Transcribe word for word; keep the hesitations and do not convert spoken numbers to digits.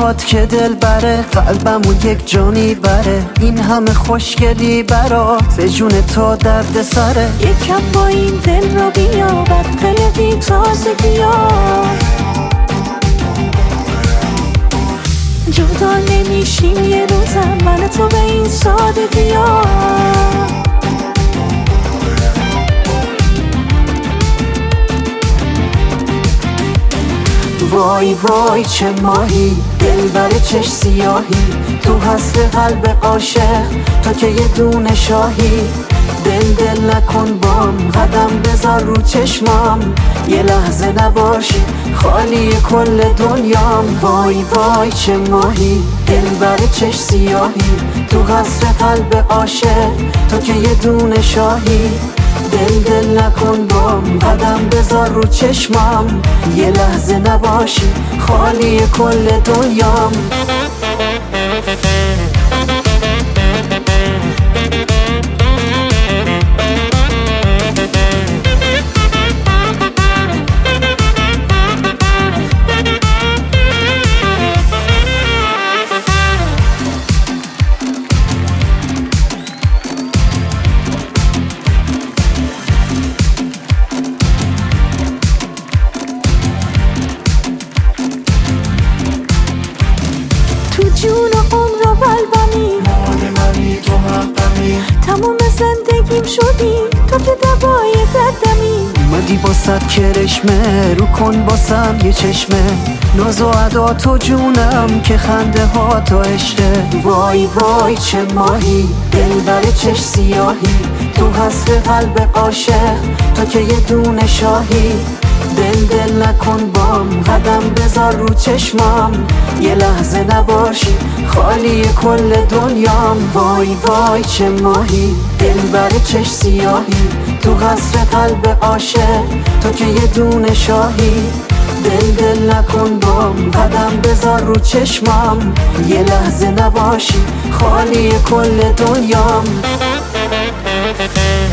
میخواد که دل بره، قلبمو یک جانی بره. این همه خوشگلی برات، به جون تو درد سره. یکم با این دل رو بیا، بد قلبی تازگی ها. جدا نمیشیم یه روزم، من تو به این سادگی ها. وای وای چه ماهی، دل بره چش سیاهی. تو هست قلب عاشق، تو که یه دونه شاهی. دل دل نکن بام، قدم بذار رو چشمام. یه لحظه نباشی، خالی کل دنیام. وای وای چه ماهی، دل بره چش سیاهی. تو قصر قلب عاشق، تو که یه دونه شاهی. دل دل نکن بام، قدم بذار رو چشمام. یه لحظه نباشی، خالی کل دنیام. تو جون و عمر و قلبمی، مال منی تو حقمی. تموم زندگیم شدی، تو که دوای دردمی. اومدی با صد کرشمه، رو کن باسم یه چشمه. ناز و ادا تو جونم، که خنده ها تو عشقه. وای وای چه ماهی، دل بره چش سیاهی. تو هست قلب عاشق، تو که یه دونه شاهی. دل دل نکن بام، قدم بذار رو چشمام. یه لحظه نباشی، خالی کل دنیام. وای وای چه ماهی، دل بره چش سیاهی. تو قصر قلب عاشق، تو که یه دونه شاهی. دل دل نکن بام، قدم بذار رو چشمام. یه لحظه نباشی، خالی کل دنیام.